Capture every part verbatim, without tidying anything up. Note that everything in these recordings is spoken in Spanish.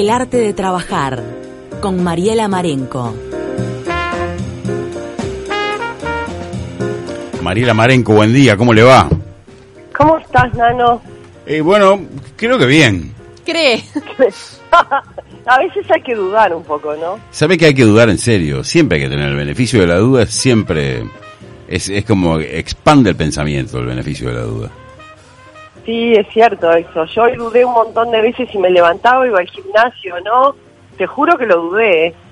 El arte de trabajar, con Mariela Marenco. Mariela Marenco, buen día, ¿cómo le va? ¿Cómo estás, Nano? Eh, bueno, creo que bien. ¿Cree? A veces hay que dudar un poco, ¿no? Sabe que hay que dudar en serio, siempre hay que tener el beneficio de la duda, siempre es, es como expande el pensamiento el beneficio de la duda. Sí, es cierto eso. Yo hoy dudé un montón de veces si me levantaba, iba al gimnasio, ¿no? Te juro que lo dudé, ¿eh?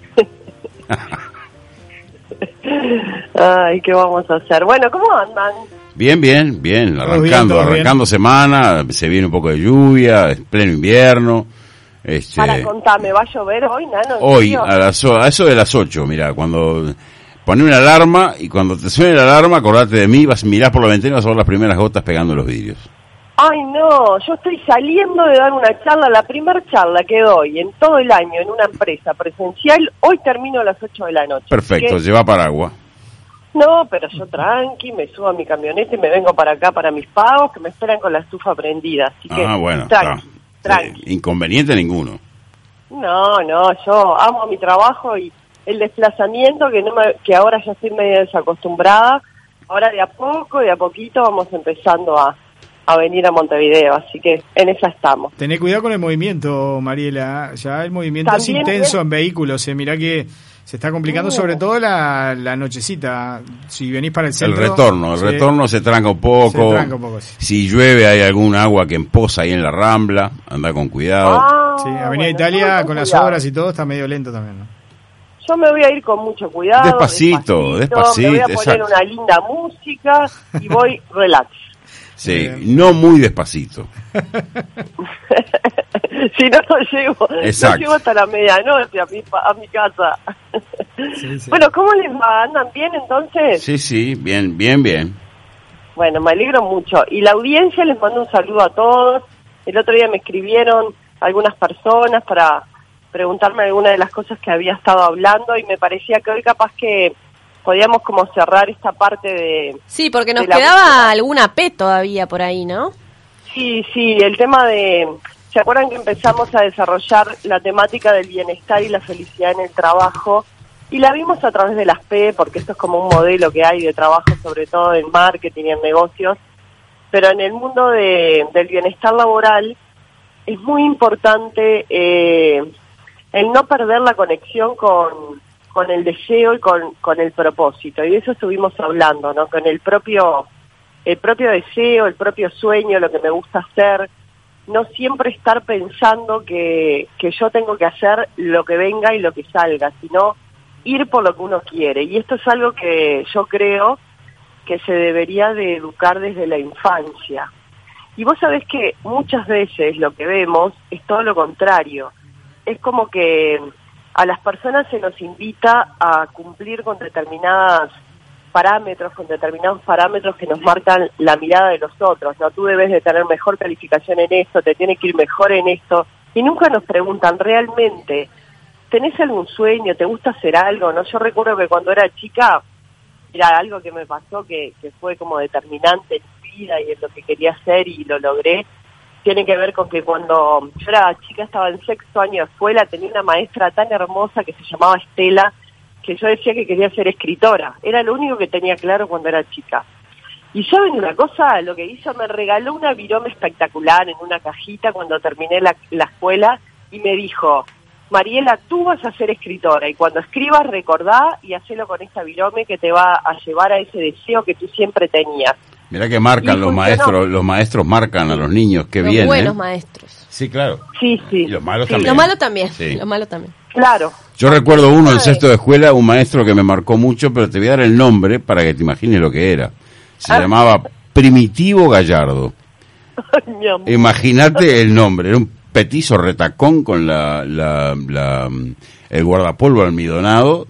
Ay, ¿qué vamos a hacer? Bueno, ¿cómo andan? Bien, bien, bien, arrancando, bien, todo arrancando bien. semana, se viene un poco de lluvia, es pleno invierno. Este, Para contarme, ¿va a llover hoy, Nano? ¿En hoy, serio? a, las, a eso de las ocho, mira, cuando poné una alarma y cuando te suene la alarma, acordate de mí, vas, mirás por la ventana y vas a ver las primeras gotas pegando en los vidrios. Ay, no, yo estoy saliendo de dar una charla, la primera charla que doy en todo el año en una empresa presencial, hoy termino a las ocho de la noche. Perfecto, Así que, lleva paraguas. no, pero yo tranqui, me subo a mi camioneta y me vengo para acá para mis pagos, que me esperan con la estufa prendida, así que Ah, bueno, tranqui, está. tranqui. Eh, inconveniente ninguno. No, no, yo amo mi trabajo y el desplazamiento, que no me, que ahora ya estoy medio desacostumbrada, ahora de a poco, de a poquito vamos empezando a, a venir a Montevideo, así que en esa estamos. Tené cuidado con el movimiento, Mariela. Ya el movimiento es También intenso es- en vehículos. Eh. Mirá que se está complicando, Uh. sobre todo la, la nochecita. Si venís para el El centro. retorno, el sí, retorno se tranca un poco. Se tranca un poco, sí. Si llueve hay algún agua que empoza ahí en la Rambla, anda con cuidado. Ah, Sí, Avenida bueno, Italia yo voy con las cuidado. obras y todo está medio lento también, ¿no? Yo me voy a ir con mucho cuidado. Despacito, despacito, Me voy a poner exacto. una linda música y voy relax. Sí, Bien. no muy despacito. Si no, no llego, no Exacto. llego hasta la medianoche a mi, pa- a mi casa. Sí, sí. Bueno, ¿cómo les va? ¿Andan bien entonces? Sí, sí, bien, bien, bien. Bueno, me alegro mucho. Y la audiencia, les mando un saludo a todos. El otro día me escribieron algunas personas para preguntarme algunas de las cosas que había estado hablando y me parecía que hoy capaz que podíamos como cerrar esta parte de... Sí, porque nos de la quedaba búsqueda. alguna P todavía por ahí, ¿no? Sí, sí, el tema de... ¿Se acuerdan que empezamos a desarrollar la temática del bienestar y la felicidad en el trabajo? Y la vimos a través de las P, porque esto es como un modelo que hay de trabajo, sobre todo en marketing y en negocios. Pero en el mundo de, del bienestar laboral es muy importante eh, el no perder la conexión con, con el deseo y con, con el propósito. Y de eso estuvimos hablando, ¿no? Con el propio, el propio deseo, el propio sueño, lo que me gusta hacer. No siempre estar pensando que, que yo tengo que hacer lo que venga y lo que salga, sino ir por lo que uno quiere. Y esto es algo que yo creo que se debería de educar desde la infancia. Y vos sabés que muchas veces lo que vemos es todo lo contrario. Es como que a las personas se nos invita a cumplir con determinadas parámetros, con determinados parámetros que nos marcan la mirada de los otros, ¿no? Tú debes de tener mejor calificación en esto, te tiene que ir mejor en esto, y nunca nos preguntan realmente, ¿tenés algún sueño? ¿Te gusta hacer algo? ¿No? Yo recuerdo que cuando era chica, era algo que me pasó que, que fue como determinante en mi vida y en lo que quería hacer y lo logré. Tiene que ver con que cuando yo era chica, estaba en sexto año de escuela, tenía una maestra tan hermosa que se llamaba Estela, que yo decía que quería ser escritora. Era lo único que tenía claro cuando era chica. Y ¿saben una cosa? Lo que hizo, me regaló una virome espectacular en una cajita cuando terminé la, la escuela y me dijo, Mariela, tú vas a ser escritora y cuando escribas recordá y hacelo con esta virome que te va a llevar a ese deseo que tú siempre tenías. Mirá que marcan Y los funcionó. maestros, los maestros marcan a los niños, qué Los bien, buenos ¿eh? maestros. Sí, claro. Sí, sí. Y los malos Sí. también. Lo malo también, Sí. lo malo también. Claro. Yo recuerdo uno en Ay. sexto de escuela, un maestro que me marcó mucho, pero te voy a dar el nombre para que te imagines lo que era. Se Ah. llamaba Primitivo Gallardo. Ay, mi amor. Imagínate el nombre, era un petizo retacón con la, la, la el guardapolvo almidonado,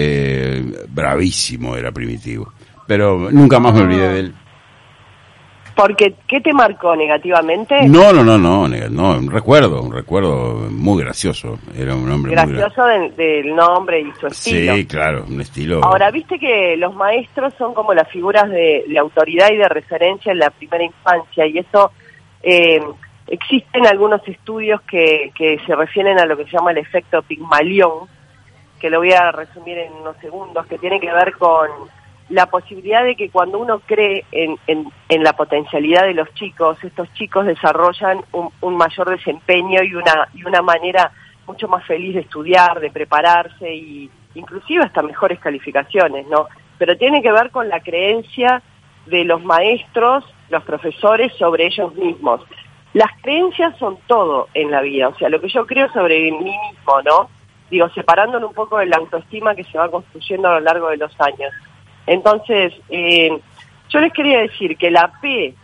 eh, bravísimo era Primitivo. Pero nunca más me olvidé de él. Porque, ¿qué te marcó negativamente? No, no, no, no, nega- no, un recuerdo, un recuerdo muy gracioso. Era un hombre muy Gracioso del, del nombre y su estilo. Sí, claro, un estilo. Ahora, viste que los maestros son como las figuras de, de autoridad y de referencia en la primera infancia, y eso eh, existen algunos estudios que, que se refieren a lo que se llama el efecto Pigmalión, que lo voy a resumir en unos segundos, que tiene que ver con la posibilidad de que cuando uno cree en, en, en la potencialidad de los chicos, estos chicos desarrollan un, un mayor desempeño y una, y una manera mucho más feliz de estudiar, de prepararse y inclusive hasta mejores calificaciones, ¿no? Pero tiene que ver con la creencia de los maestros, los profesores sobre ellos mismos. Las creencias son todo en la vida, o sea, lo que yo creo sobre mí mismo, ¿no? Digo, separándolo un poco de la autoestima que se va construyendo a lo largo de los años. Entonces, eh, yo les quería decir que la P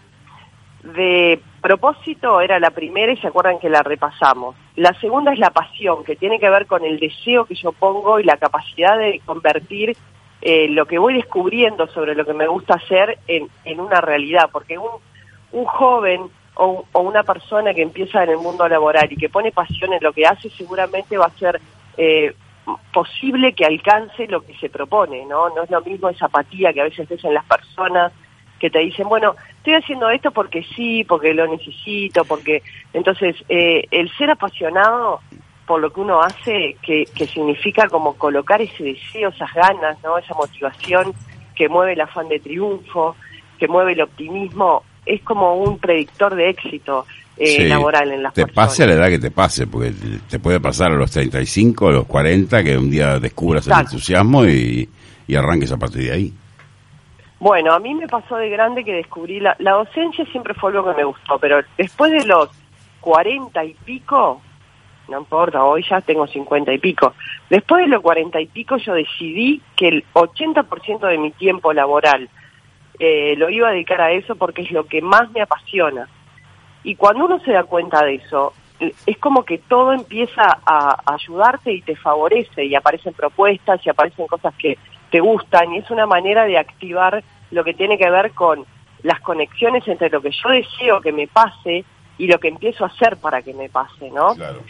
de propósito era la primera y se acuerdan que la repasamos. La segunda es la pasión, que tiene que ver con el deseo que yo pongo y la capacidad de convertir eh, lo que voy descubriendo sobre lo que me gusta hacer en, en una realidad, porque un, un joven o, o una persona que empieza en el mundo laboral y que pone pasión en lo que hace seguramente va a ser eh, posible que alcance lo que se propone, ¿no? No es lo mismo esa apatía que a veces ves en las personas que te dicen, bueno, estoy haciendo esto porque sí, porque lo necesito, porque... Entonces, eh, el ser apasionado por lo que uno hace, que, que significa como colocar ese deseo, esas ganas, ¿no? Esa motivación que mueve el afán de triunfo, que mueve el optimismo, es como un predictor de éxito eh, sí, laboral en las te personas. pase a la edad que te pase, porque te puede pasar a los treinta y cinco, a los cuarenta, que un día descubras Exacto. el entusiasmo y, y arranques a partir de ahí. Bueno, a mí me pasó de grande que descubrí, la, la docencia siempre fue algo que me gustó, pero después de los cuarenta y pico, no importa, hoy ya tengo cincuenta y pico, después de los cuarenta y pico yo decidí que el ochenta por ciento de mi tiempo laboral eh, lo iba a dedicar a eso porque es lo que más me apasiona. Y cuando uno se da cuenta de eso, es como que todo empieza a, a ayudarte y te favorece, y aparecen propuestas y aparecen cosas que te gustan, y es una manera de activar lo que tiene que ver con las conexiones entre lo que yo deseo que me pase y lo que empiezo a hacer para que me pase, ¿no? Claro.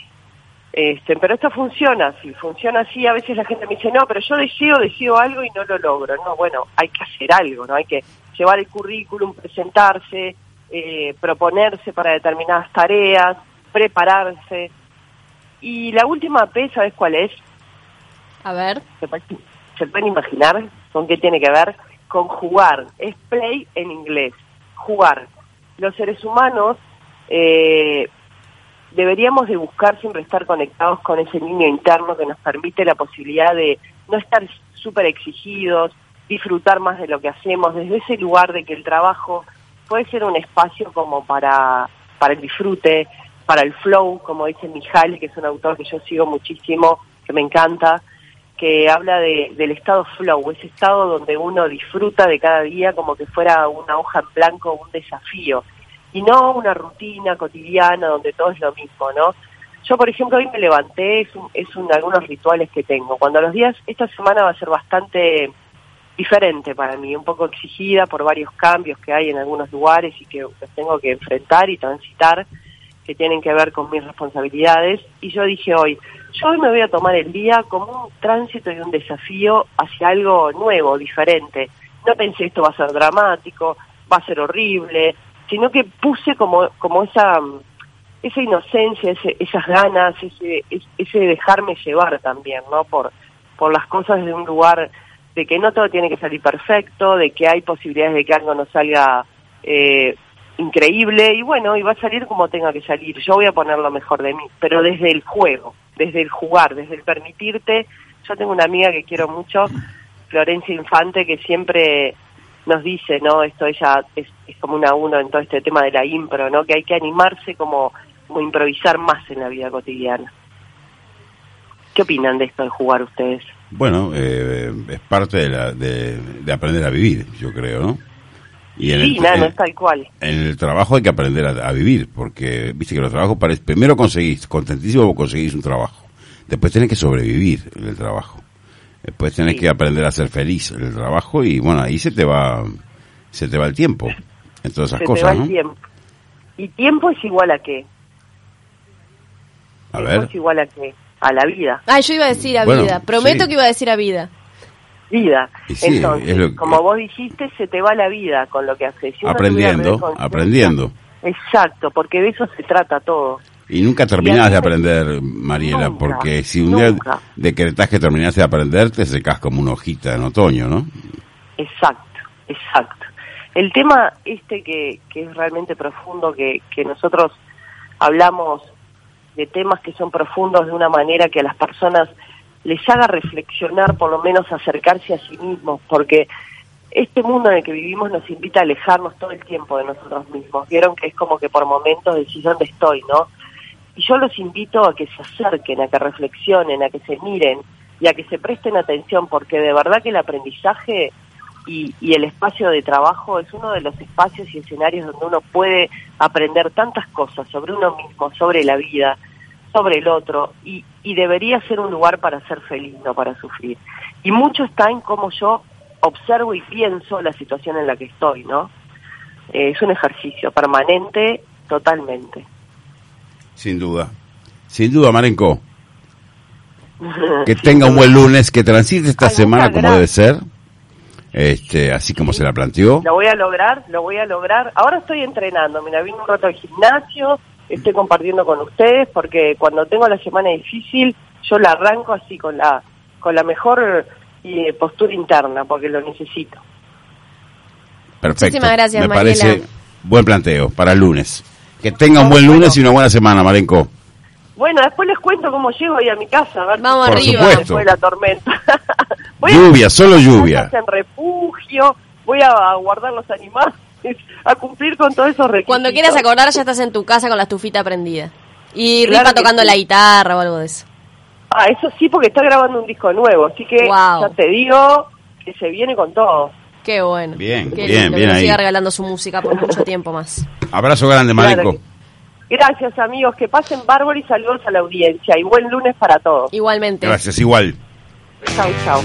Este, pero esto funciona, si funciona así, a veces la gente me dice, no, pero yo deseo, deseo algo y no lo logro. No, bueno, hay que hacer algo, ¿no? Hay que llevar el currículum, presentarse, eh, proponerse para determinadas tareas, prepararse. Y la última P, ¿sabes cuál es? A ver. ¿Se puede, ¿Se pueden imaginar con qué tiene que ver? Con jugar. Es play en inglés. Jugar. Los seres humanos eh, deberíamos de buscar siempre estar conectados con ese niño interno que nos permite la posibilidad de no estar súper exigidos, disfrutar más de lo que hacemos, desde ese lugar de que el trabajo puede ser un espacio como para, para el disfrute, para el flow, como dice Mihaly, que es un autor que yo sigo muchísimo, que me encanta, que habla de, del estado flow, ese estado donde uno disfruta de cada día como que fuera una hoja en blanco, un desafío, y no una rutina cotidiana donde todo es lo mismo, ¿no? Yo, por ejemplo, hoy me levanté, es, un, es un, algunos rituales que tengo. Cuando los días, esta semana va a ser bastante diferente para mí, un poco exigida por varios cambios que hay en algunos lugares y que los tengo que enfrentar y transitar, que tienen que ver con mis responsabilidades. Y yo dije hoy, yo hoy me voy a tomar el día como un tránsito y un desafío hacia algo nuevo, diferente. No pensé esto va a ser dramático, va a ser horrible, sino que puse como como esa esa inocencia, ese, esas ganas, ese ese dejarme llevar también, ¿no? Por por las cosas de un lugar de que no todo tiene que salir perfecto, de que hay posibilidades de que algo no salga eh, increíble, y bueno, y va a salir como tenga que salir. Yo voy a poner lo mejor de mí, pero desde el juego, desde el jugar, desde el permitirte. Yo tengo una amiga que quiero mucho, Florencia Infante, que siempre nos dice, ¿no? Esto ella es, es como una uno en todo este tema de la impro, ¿no? Que hay que animarse como, como improvisar más en la vida cotidiana. ¿Qué opinan de esto de jugar ustedes? Bueno, eh, es parte de, la, de, de aprender a vivir, yo creo, ¿no? Y en sí, el, no, en, no es tal cual. En el trabajo hay que aprender a, a vivir, porque viste que los trabajos parece, primero conseguís, contentísimo conseguís un trabajo, después tenés que sobrevivir en el trabajo, después tenés sí. que aprender a ser feliz en el trabajo, y bueno, ahí se te va se te va el tiempo en todas esas se cosas, te va ¿no? El tiempo. ¿Y tiempo es igual a qué? A tiempo ver. Es igual a qué? A la vida. Ah, yo iba a decir a bueno, vida. Prometo sí. que iba a decir a vida. Vida. Sí, entonces, es lo que... como vos dijiste, se te va la vida con lo que haces. Si aprendiendo, aprendiendo. Exacto, porque de eso se trata todo. Y nunca terminás de aprender, Mariela, Nunca, porque si un nunca. día decretás que terminás de aprender, te secás como una hojita en otoño, ¿no? Exacto, exacto. El tema este que, que es realmente profundo, que, que nosotros hablamos de temas que son profundos de una manera que a las personas les haga reflexionar, por lo menos acercarse a sí mismos, porque este mundo en el que vivimos nos invita a alejarnos todo el tiempo de nosotros mismos. Vieron que es como que por momentos decís dónde estoy, ¿no? Y yo los invito a que se acerquen, a que reflexionen, a que se miren y a que se presten atención, porque de verdad que el aprendizaje y, y el espacio de trabajo es uno de los espacios y escenarios donde uno puede aprender tantas cosas sobre uno mismo, sobre la vida, sobre el otro, y, y debería ser un lugar para ser feliz, no para sufrir. Y mucho está en cómo yo observo y pienso la situación en la que estoy, ¿no? Eh, es un ejercicio permanente, totalmente. Sin duda. Sin duda, Marenko. Que tenga un buen lunes, que transite esta Ay, semana muchas como gracias. debe ser, este, así como se la planteó. Lo voy a lograr, lo voy a lograr. Ahora estoy entrenando, mira, vine un rato al gimnasio, estoy compartiendo con ustedes, porque cuando tengo la semana difícil, yo la arranco así con la con la mejor eh, postura interna, porque lo necesito. Perfecto. Muchísimas gracias, Me Mariela. parece buen planteo para el lunes. Que tenga un buen Bueno. lunes y una buena semana, Marenko. Bueno, después les cuento cómo llego ahí a mi casa, a ver si- Vamos Por arriba. supuesto. después de la tormenta. Voy a- Lluvia, solo lluvia. en refugio, voy a guardar los animales, a cumplir con todos esos requisitos. Cuando quieras acordar, ya estás en tu casa con la estufita prendida. Y Claro Ripa que tocando sí. la guitarra o algo de eso. Ah, eso sí, porque está grabando un disco nuevo, así que Wow. ya te digo que se viene con todo. Qué bueno. Bien, Qué bien, lindo, bien que nos ahí. siga regalando su música por mucho tiempo más. Abrazo grande, Claro Marenko. que- Gracias, amigos, que pasen bárbaro y saludos a la audiencia. Y buen lunes para todos. Igualmente. Gracias, igual. Chau, chau.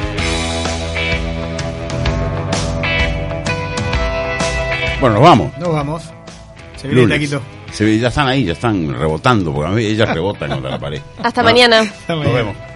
Bueno, nos vamos. Nos vamos. Se viene el Lunes. taquito. Se, ya están ahí, ya están rebotando, porque a mí ellas rebotan contra la pared. Hasta Bueno, mañana. Hasta Nos mañana. vemos.